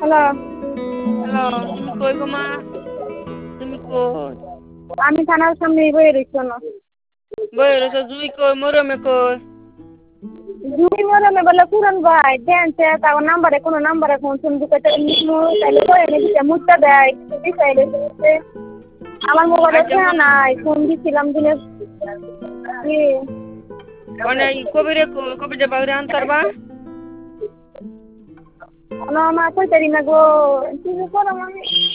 Hello. Hello, তুমি কই গো মা? তুমি কই? আমি থানার সামনেই বয়ে রইছি না। বই রয়েছে জুই কই মরমে কই? জুই মরমে বলে পুরন ভাই দেনছে তাও নাম্বারে কোনো নাম্বারে ফোন শুন দিতে তাহলে করে নিতে মুত্তা দেয় বিষয় রয়েছে। আমার মোবাইলে আচ্ছা খেয়া হুন নাই ফোন দিছিলাম দিনে কি মানে কবিরে কই কবিরে বাইরে আনতারবা? আমার কইতারি না গো কি করো আমি